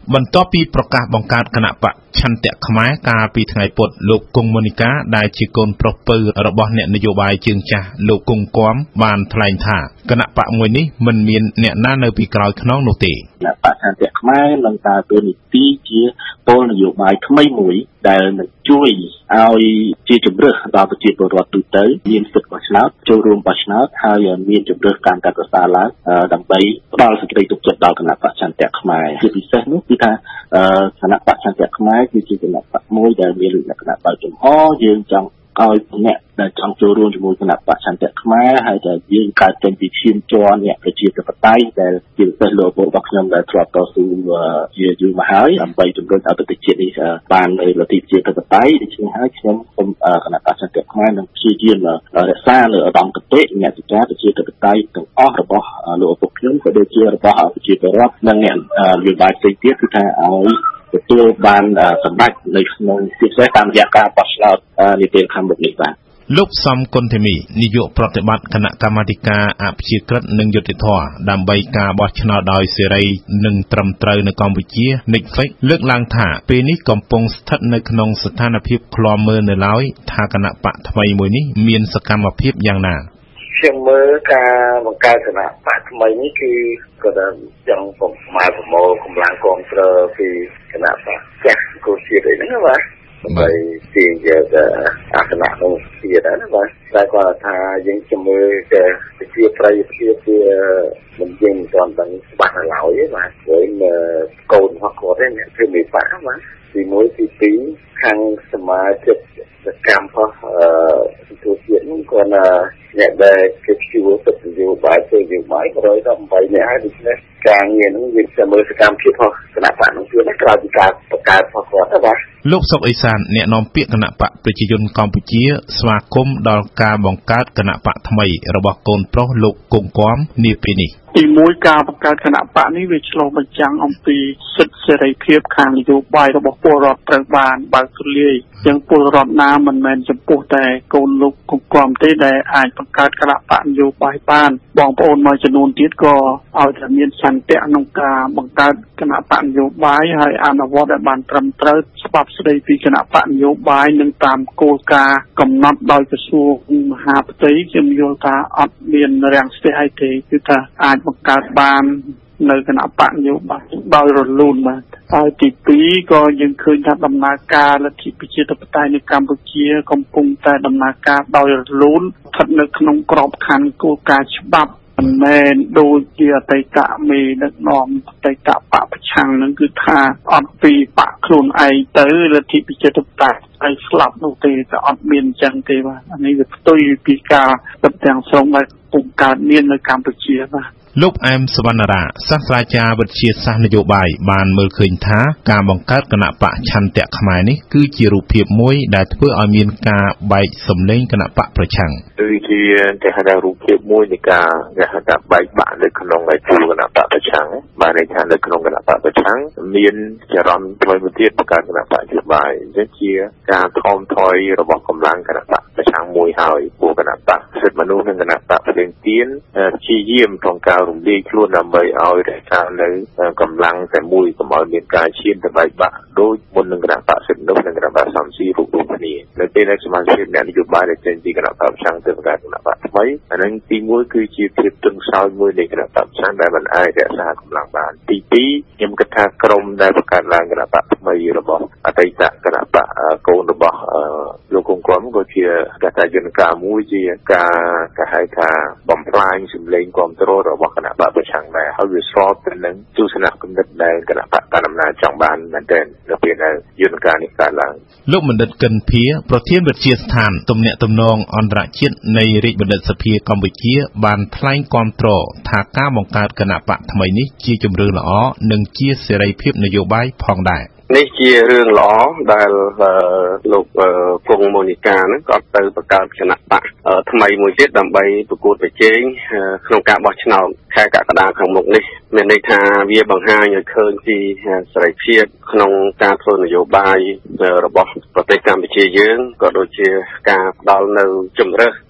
បន្ទាប់ពីប្រកាសបង្កើតគណៈបកឆន្ទៈខ្មែរកាលពីថ្ងៃពុធលោកគង់មូនីកាដែលជាកូនប្រុសពៅរបស់អ្នកនយោបាយជើងចាស់លោកគង់គំបានថ្លែងថាគណៈបកមួយនេះមិនមានអ្នកណានៅពីក្រោយខ្នងនោះទេគណៈបកឆន្ទៈខ្មែរនឹងដើរតួនាទីជាពលនយោបាយថ្មីមួយដែលនឹងជួយឲ្យជាជំរើសដល់ប្រជាពលរដ្ឋទូទៅមានសិទ្ធិបោះឆ្នោតចូលរួមបោះឆ្នោតហើយមានជំរើសកាន់តែប្រសើរឡើងដើម្បីផ្ដល់សេចក្តីទុកចិត្តដល់គណៈបកឆន្ទៈខ្មែរជាពិសេសនោះគឺថាគណៈបកឆន្ទៈខ្មែរគឺជាគណៈបកមួយដែលមានលក្ខណៈបើកចំហយើងចង់ឲ្យអ្នកដែលចង់ចូលរួមជាមួយគណៈបកឆន្ទៈខ្មែរហើយតែយើងកើតចេញពីឈាមជ័រអ្នកប្រជាធិបតេយ្យដែលជាពិសេសលោកពលរបស់ខ្ញុំដែលធ្លាប់តស៊ូជាយូរមកហើយដើម្បីជំរុញឲ្យប្រទេសជាតិនេះបានលទ្ធិប្រជាធិបតេយ្យដូច្នេះហើយខ្ញុំសូមគណៈបកឆន្ទៈខ្មែរនឹងព្យាយាមរក្សានៅឧត្តមគតិអ្នកវិការប្រជាធិបតេយ្យទាំងអស់របស់លោកឪពុកខ្ញុំក៏ដូចជារបស់ប្រជាពលរដ្ឋនិងអ្នកនយោបាយផ្សេងទៀតគឺថាឲ្យទទួលបានសម្ដេចនៅក្នុងពិសេសតាមរយៈការបោះឆ្នោតនាពេលខាងមុខនេះបាទលោកសំគុណធីមីនាយកប្រតិបត្តិគណៈកម្មាធិការអព្យាក្រឹតនិងយុត្តិធម៌ដើម្បីការបោះឆ្នោតដោយសេរីនិងត្រឹមត្រូវនៅកម្ពុជា NICFEC លើកឡើងថាពេលនេះកំពុងស្ថិតនៅក្នុងស្ថានភាពឃ្លាំមើលនៅឡើយថាគណៈបកថ្មីមួយនេះមានសកម្មភាពយ៉ាងណាខ្ញុំមើលការបង្កើតគណៈបកថ្មីនេះគឺក៏ចង់ប្រមូលកម្លាំងគ្រប់គ្រងពីគណៈបកចាស់គូជាតិអីហ្នឹងបាទដើម្បីទាញយកអាសនៈក្នុងជាតិណាបាទតែគាត់ថាយើងជំនឿតែជាប្រយោជន៍ជាមិនយើងមិនទាន់ដឹងច្បាស់ឡើយទេបាទព្រោះកូនរបស់គាត់ទេអ្នកធ្វើមេបកបាទទី1ទី2ខាងសមាជិកកម្មរបស់ទូជាតិហ្នឹងគាត់អ្នកដែលគេជួលទឹកនយោបាយធ្វើនយោបាយ118អ្នកហើយដូច្នេះការងារហ្នឹងវាจะមើលសកម្មភាពរបស់គណៈបកហ្នឹងទៀតក្រៅពីការបង្កើតរបស់គាត់ទៅបាទលោកសុកអេសានអ្នកនាំពាក្យគណៈបកប្រជាជនកម្ពុជាស្វាគមន៍ដល់ការបង្កើតគណៈបកថ្មីរបស់កូនប្រុសលោកគង់គំនាពេលនេះទី1ការបង្កើតគណៈបកនេះវាឆ្លុះបញ្ចាំងអំពីសិទ្ធិសេរីភាពខាងនយោបាយរបស់ពលរដ្ឋត្រូវបានបើកទូលាយទាំងពលរដ្ឋណាមិនមែនចំពោះតែកូនលោកគង់គំទេដែលអាចបង្កើតគណៈបកនយោបាយបានបងប្អូនមួយចំនួនទៀតក៏ឲ្យតែមានសន្តិក្នុងការបង្កើតគណៈបកនយោបាយហើយអនុវត្តឲ្យបានត្រឹមត្រូវច្បាប់ស្តីពីគណៈបកនយោបាយនិងតាមគោលការណ៍កំណត់ដោយក្រសួងមហាផ្ទៃខ្ញុំយល់ថាអត់មានរាំងស្ទះអីទេគឺថាអាចបង្កើតបាននៅគណៈបកនយោបាយដោយរលូនបាទហើយទី2ក៏យើងឃើញថាដំណើរការលទ្ធិប្រជាធិបតេយ្យនៅកម្ពុជាកំពុងតែដំណើរការដោយរលូនស្ថិតនៅក្នុងក្របខ័ណ្ឌគោលការណ៍ច្បាប់មិនមែនដូចជាអតីតមេដឹកនាំអតីតបកប្រឆាំងនឹងគឺថាអត់ពីបកខ្លួនឯងទៅលទ្ធិប្រជាធិបតេយ្យឲ្យស្លាប់នោះទេតែអត់មានអញ្ចឹងទេបាទអានេះវាផ្ទុយពីការពិតទាំងស្រុងដែលកំពុងកើតមាននៅកម្ពុជាបាទលោកអែមសវណ្ណារាសាស្ត្រាចារ្យវិទ្យាសាស្ត្រនយោបាយបានមើលឃើញថាការបង្កើតគណៈបកឆន្ទៈខ្មែរនេះគឺជារូបភាពមួយដែលធ្វើឲ្យមានការបែកសម្លេងគណៈបកប្រឆាំងគឺជាគេហៅថារូបភាពមួយនៃការគេហៅថាបែកបាក់នៅក្នុងឯជួរគណៈបកប្រឆាំងបានន័យថានៅក្នុងគណៈបកប្រឆាំងមានចរន្តថ្មីមួយទៀតបង្កើតគណៈបកនយោបាយនេះជាការថមថយរបស់កម្លាំងគណៈបកប្រឆាំងមួយហើយពួកគណៈបកសិទ្ធិមនុស្សនិងគណៈបកផ្សេងទៀតព្យាយាមក្នុងការរំលាយខ្លួនដើម្បីឲ្យរក្សានៅកម្លាំងតែមួយកុំឲ្យមានការឈានទៅបែកបាក់ដោយមុននឹងគណៈបកសិទ្ធិមនុស្សនិងគណៈបកសំស៊ីរូបគ្នានៅពេលដែលសមាជិកអ្នកនយោបាយដែលចេញពីគណៈបកប្រឆាំងទៅបង្កើតគណៈបកថ្មីអានឹងទី1គឺជាភាពទន់ខ្សោយមួយនៃគណៈបកប្រឆាំងដែលមិនអាចរក្សាកម្លាំងបានទី2ខ្ញុំគិតថាក្រុមដែលបង្កើតឡើងគណៈបកថ្មីរបស់អតីតគណៈបកកូនរបស់លោកគង់គំក៏ជាកតាយន្តការមួយជាការគេហៅថាបំផ្លាញសម្លេងគ្រប់គ្រងរបស់គណៈបកប្រឆាំងដែរហើយវាស្របទៅនឹងទស្សនៈគំនិតដែលគណៈបកកណ្ដាលអំណាចចង់បានមែនទែននៅពេលដែលយន្តការនេះកើតឡើងលោកបណ្ឌិតកិនភាប្រធានវិទ្យាស្ថានទំនាក់ទំនងអន្តរជាតិនៃរាជបណ្ឌិតសភាកម្ពុជាបានថ្លែងគាំទ្រថាការបង្កើតគណៈបកថ្មីនេះជាជម្រើសល្អនិងជាសេរីភាពនយោបាយផងដែរនេះជារឿងល្អដែលលោកគង់មូនីកាហ្នឹងក៏ទៅបង្កើតគណៈបកថ្មីមួយទៀតដើម្បីប្រកួតប្រជែងក្នុងការបោះឆ្នោតខែកក្កដាខាងមុខនេះមានន័យថាវាបង្ហាញឲ្យឃើញពីសេរីភាពក្នុងការធ្វើនយោបាយរបស់ប្រទេសកម្ពុជាយើងក៏ដូចជាការផ្ដល់នៅជំរើស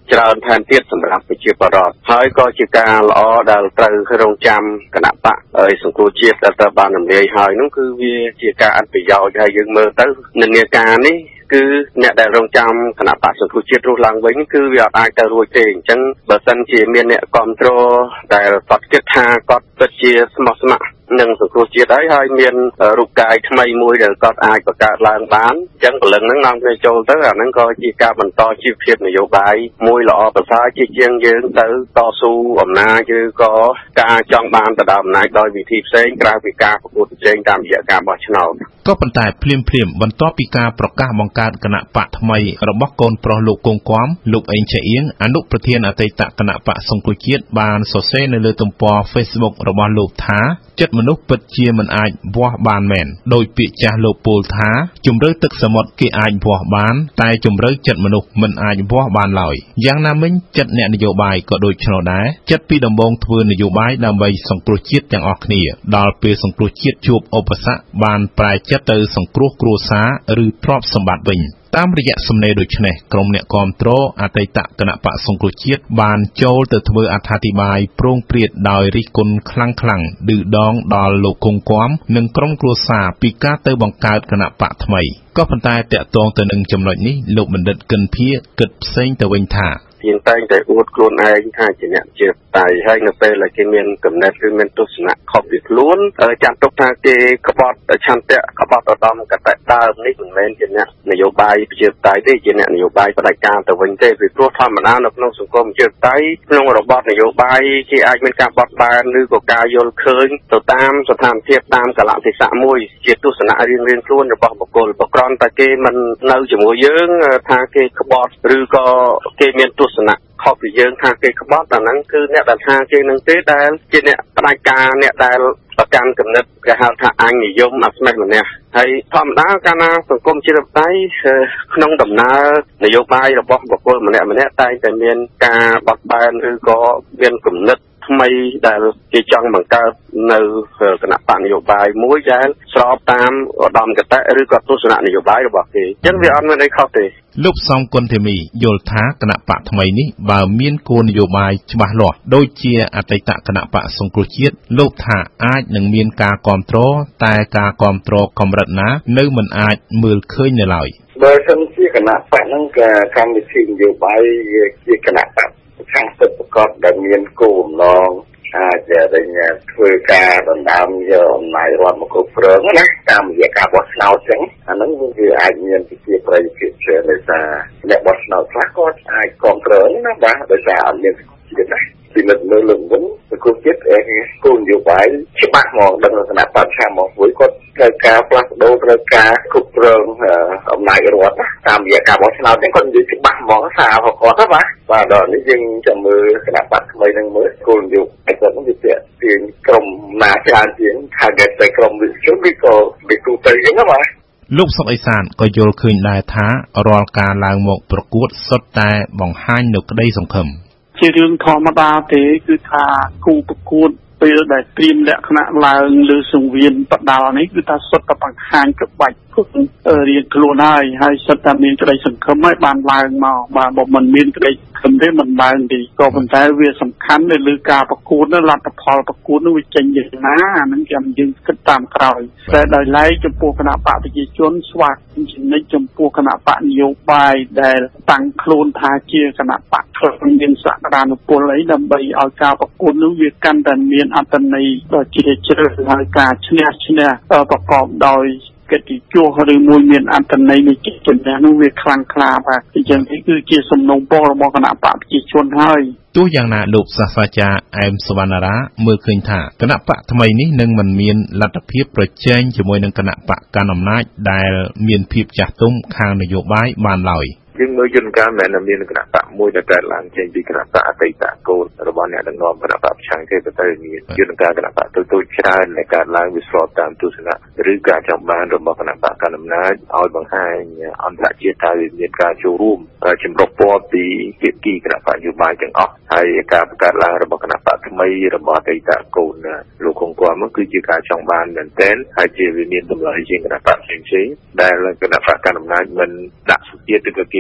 ច្រើនថែមទៀតសម្រាប់ប្រជាពលរដ្ឋហើយក៏ជាការល្អដែលត្រូវរងចាំគណៈបកហើយសង្គ្រោះជាតិដែលត្រូវបានរំលាយហើយនោះគឺវាជាការអត្ថប្រយោជន៍ហើយយើងមើលទៅនិន្នាការនេះគឺអ្នកដែលរងចាំគណៈបកសង្គ្រោះជាតិរស់ឡើងវិញគឺវាអាចទៅរួចទេអញ្ចឹងបើសិនជាមានអ្នកគ្រប់គ្រងដែលគាត់គិតថាគាត់ពិតជាស្មោះស្ម័គ្រនឹងសង្គ្រោះជាតិហើយមានរូបកាយថ្មីមួយដែលគាត់អាចបង្កើតឡើងបានអញ្ចឹងព្រលឹងហ្នឹងនាំគ្នាចូលទៅអាហ្នឹងក៏ជាការបន្តជីវភាពនយោបាយមួយល្អប្រសើរជាជាងយើងទៅតស៊ូអំណាចឬក៏ការចង់បានទៅដល់អំណាចដោយវិធីផ្សេងក្រៅពីការប្រកួតប្រជែងតាមរយៈការបោះឆ្នោតក៏ប៉ុន្តែភ្លាមបន្ទាប់ពីការប្រកាសបង្កើតគណៈបកថ្មីរបស់កូនប្រុសលោកគង់គំលោកអេងឆាអៀងអនុប្រធានអតីតគណៈបកសង្គ្រោះជាតិបានសរសេរនៅលើទំព័រ Facebook របស់លោកថាចិត្តមនុស្សពិតជាមិនអាចវាស់បានមែនដោយពាក្យចាស់លោកពោលថាជំរឿទឹកសមុទ្រគេអាចវាស់បានតែជំរឿចិត្តមនុស្សមិនអាចវាស់បានឡើយយ៉ាងណាមិញចិត្តអ្នកនយោបាយក៏ដូចនោះដែរចិត្តពីដំបូងធ្វើនយោបាយដើម្បីសង្គ្រោះជាតិទាំងអស់គ្នាដល់ពេលសង្គ្រោះជាតិជួបឧបសគ្គបានប្រែចិត្តទៅសង្គ្រោះគ្រួសារឬទ្រព្យសម្បត្តិវិញតាមរយៈសំណេរដូចនេះក្រុមអ្នកគាំទ្រអតីតគណៈបកសង្គ្រោះជាតិបានចូលទៅធ្វើអត្ថាធិប្បាយប្រងព្រាតដោយរិះគន់ខ្លាំងៗឌឺដងដល់លោកគង់គំនិងក្រុមគ្រួសារពីការទៅបង្កើតគណៈបកថ្មីក៏ប៉ុន្តែតាក់ទងទៅនឹងចំណុចនេះលោកបណ្ឌិតគិនភាគិតផ្សេងទៅវិញថាជាតែងតែអួតខ្លួនឯងថាជាអ្នកជាតៃហើយនៅពេលដែលគេមានកំណត់ឬមានទស្សនៈខុសពីខ្លួនចាត់ទុកថាគេក្បត់ឆន្ទៈក្បត់ឧត្តមកតេដើមនេះមិនមែនជាអ្នកនយោបាយប្រជាតៃទេជាអ្នកនយោបាយផ្ដាច់ការទៅវិញទេពីព្រោះធម្មតានៅក្នុងសង្គមប្រជាតៃក្នុងរបបនយោបាយគេអាចមានការបត់បែនឬក៏ការយល់ឃើញទៅតាមស្ថានភាពតាមកលៈទេសៈមួយជាទស្សនៈរៀងៗខ្លួនរបស់បុគ្គលប្រក្រមតែគេមិននៅជាមួយយើងថាគេក្បត់ឬក៏គេមានទស្សនៈខុសពីយើងថាគេក្បត់អាហ្នឹងគឺអ្នកដែលថាគេនឹងទេដែលជាអ្នកផ្ដាច់ការអ្នកដែលប្រកាន់គំនិតគេហៅថាអញនិយមអាស្មេះម្នាក់ហើយធម្មតាកាលណាសង្គមជាតិតៃក្នុងដំណើរនយោបាយរបស់បុគ្គលម្នាក់តែងតែមានការបត់បែនឬក៏មានគំនិតថ្មីដែលគេចង់បង្កើតនៅគណៈបកនយោបាយមួយដែលស្របតាមឧត្តមគតិឬក៏ទស្សនៈនយោបាយរបស់គេអញ្ចឹងវាអត់មានអីខុសទេលោកសំគុណធីមីយល់ថាគណៈបកថ្មីនេះបើមានគោលនយោបាយច្បាស់លាស់ដូចជាអតីតគណៈបកសង្គ្រោះជាតិលោកថាអាចនឹងមានការគាំទ្រតែការគាំទ្រកម្រិតណានៅមិនអាចមើលឃើញនៅឡើយបើសិនជាគណៈបកហ្នឹងកម្មវិធីនយោបាយជាគណៈបកខាងសិទ្ធិប្រកបដែលមានគោលបំណងអាចធ្វើការដណ្ដើមយកអំណាចរដ្ឋមកគ្រប់គ្រងណាតាមរយៈការបោះឆ្នោតចឹងអាហ្នឹងវាអាចមានជាប្រយោជន៍ច្រើនដោយសារអ្នកបោះឆ្នោតខ្លះក៏អាចគ្រប់គ្រងណាបាទដោយសារអត់មានជាតិណាពីនៅលើវិញគូជាតិគោលនយោបាយច្បាស់មកដឹងលក្ខណៈបរិឆាំងមកមួយគាត់ត្រូវការផ្លាស់ប្ដូរត្រូវការគ្រប់គ្រងអំណាចរដ្ឋតាមរយៈការបោះឆ្នោតហ្នឹងគាត់និយាយច្បាស់ហ្មងសាររបស់គាត់ណាបាទដល់នេះយើងចាំមើលគណៈបកថ្មីនឹងមើលគោលនយោបាយគាត់នឹងវាទាញក្រុមណាច្រើនជាង target ទៅក្រុមវិទ្យុឬក៏វិទូទៅអញ្ចឹងណាបាទលោកសុកអេសានក៏យល់ឃើញដែរថារាល់ការឡើងមកប្រកួតសុទ្ធតែបង្ហាញនូវក្តីសង្ឃឹមជារឿងធម្មតាទេគឺថាគូប្រកួតពេលដែលត្រៀមលក្ខណៈឡើងលើសង្វៀនបដាល់នេះគឺថាសុទ្ធតែបង្ហាញក្បាច់រៀងខ្លួនហើយសុទ្ធតែមានក្តីសង្ឃឹមហើយបានឡើងមកបាទបើមិនមានក្តីសង្ឃឹមទេមិនឡើងទេក៏ប៉ុន្តែវាសំខាន់នៅលើការប្រកួតលទ្ធផលប្រកួតនោះវាចេញយ៉ាងណាអានឹងចាំយើងគិតតាមក្រោយតែដោយឡែកចំពោះគណៈបកប្រជាជនស្វាគមន៍ចំណិចចំពោះគណៈបកនយោបាយដែលតាំងខ្លួនថាជាគណៈបកខ្លងមានសក្តានុពលអីដើម្បីឲ្យការប្រកួតនោះវាកាន់តែមានអត្ថន័យដ៏ជ្រាលជ្រៅហើយការឈ្នះប្រកបដោយកិត្តិយសឬមួយមានអត្ថន័យនៃកិច្ចការនោះវាខ្លាំងក្លាបាទអញ្ចឹងនេះគឺជាសំណូមពររបស់គណៈបកប្រជាជនហើយទោះយ៉ាងណាលោកសាស្ត្រាចារ្យអែមសវណ្ណារាមើលឃើញថាគណៈបកថ្មីនេះនឹងមិនមានលទ្ធភាពប្រជែងជាមួយនឹងគណៈបកកាន់អំណាចដែលមានភាពចាស់ទុំខាងនយោបាយបានឡើយយើងមើលយន្តការមិនមែនមានគណៈបកមួយដែលកើតឡើងចេញពីគណៈបកអតីតកូនរបស់អ្នកដឹកនាំគណៈបកប្រឆាំងទេតែមានយន្តការគណៈបកទូចច្រើនដែលកើតឡើងវាស្របតាមទស្សនៈឬការចង់បានរបស់គណៈបកកណ្ដាលអំណាចឲ្យបង្ហាញអន្តរជាតិថាវាមានការចូលរួមចម្រុះពណ៌ពីភាគីគណៈបកនយោបាយទាំងអស់ហើយការបង្កើតឡើងរបស់គណៈបកថ្មីរបស់អតីតកូនលោកគង់គំនោះគឺជាការចង់បានមែនទែនហើយជាវាមានតម្លៃជាងគណៈបកផ្សេងៗដែលគណៈបកកណ្ដាលអំណាចមិនដាក់សុជាតិឬក៏គេ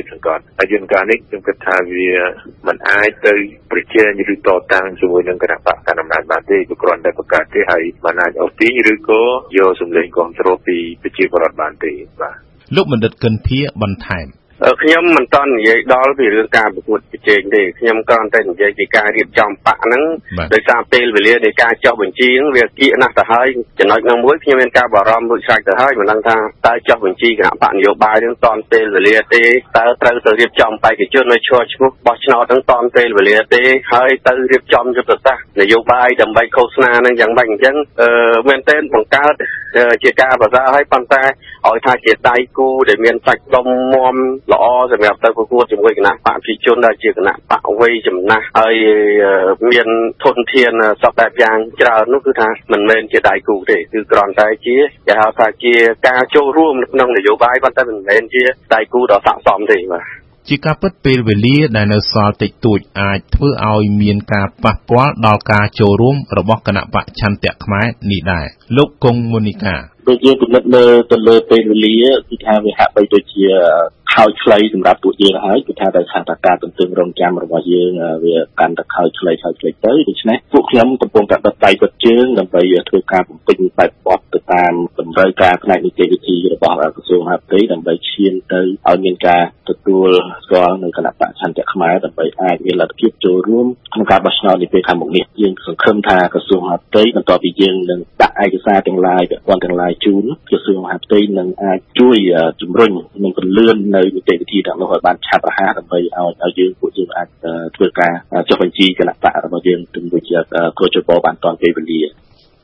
សង្កត់ហើយយន្តការនេះខ្ញុំគិតថាវាមិនអាចទៅប្រជែងឬតតាំងជាមួយនឹងគណៈបកកណ្ដាលអំណាចបានទេព្រោះគ្រាន់តែបង្កើតទេហើយមិនអាចអូសទាញឬក៏យកសម្លេងគ្រប់គ្រងពីប្រជាពលរដ្ឋបានទេបាទលោកបណ្ឌិតកិនធាបន្ថែមខ្ញុំមិនតន់និយាយដល់ពីរឿងការប្រកួតប្រជែងទេខ្ញុំគ្រាន់តែនិយាយពីការរៀបចំបកហ្នឹងដោយសារពេលវេលានៃការចុះបញ្ជីហ្នឹងវាគៀកណាស់ទៅហើយចំណុចនោះមួយខ្ញុំមានការបារម្ភរួចស្រេចទៅហើយមិនដឹងថាតើចុះបញ្ជីគណៈបកនយោបាយហ្នឹងតន់ពេលវេលាទេតើត្រូវទៅរៀបចំបេក្ខជនឲ្យឈរឈ្មោះបោះឆ្នោតហ្នឹងតន់ពេលវេលាទេហើយទៅរៀបចំយុទ្ធសាស្ត្រនយោបាយដើម្បីឃោសនាហ្នឹងយ៉ាងម៉េចអញ្ចឹងមែនទែនបង្កើតជាការប្រសើរហើយប៉ុន្តែឲ្យថាជាដៃគូដែលមានសាច់ដុំមាំល្អសម្រាប់ទៅប្រកួតជាមួយគណៈបកប្រជាជនដែលជាគណៈបកវ័យចំណាស់ហើយមានធនធានសពបែបយ៉ាងច្រើននោះគឺថាមិនមែនជាដៃគូទេគឺគ្រាន់តែជាគេហៅថាជាការចូលរួមក្នុងនយោបាយប៉ុន្តែមិនមែនជាដៃគូដ៏ស័ក្តិសមទេបាទជាការពិតពេលវេលាដែលនៅសល់តិចតួចអាចធ្វើឲ្យមានការប៉ះពាល់ដល់ការចូលរួមរបស់គណៈបកឆន្ទៈខ្មែរនេះដែរលោកកុងមុនីកាដូចយើងពិនិត្យមើលទៅលើពេលវេលាគឺថាវាហាក់បីដូចជាខោខ្លីសម្រាប់ពួកយើងហើយគឺថាដោយសារតែការទន្ទឹងរង់ចាំរបស់យើងវាកាន់តែខោខ្លីទៅដូច្នេះពួកខ្ញុំកំពុងតែបិទដៃបិទជើងដើម្បីធ្វើការបំពេញបែបបទទៅតាមតម្រូវការផ្នែកនីតិវិធីរបស់ក្រសួងមហាផ្ទៃដើម្បីឈានទៅឲ្យមានការទទួលស្គាល់នៅគណៈបកឆន្ទៈខ្មែរដើម្បីអាចមានលទ្ធភាពចូលរួមក្នុងការបោះឆ្នោតនាពេលខាងមុខនេះយើងសង្ឃឹមថាក្រសួងមហាផ្ទៃបន្ទាប់ពីយើងនឹងដាក់ឯកសារទាំងឡាយជូនក្រសួងមហាផ្ទៃនឹងអាចជួយជំរុញនិងពន្លឿននៅនីតិវិធីទាំងនោះឲ្យបានឆាប់រហ័សដើម្បីឲ្យពួកយើងអាចធ្វើការចុះបញ្ជីគណៈបករបស់យើងទៅជាកោជបបានទាន់ពេលវេលា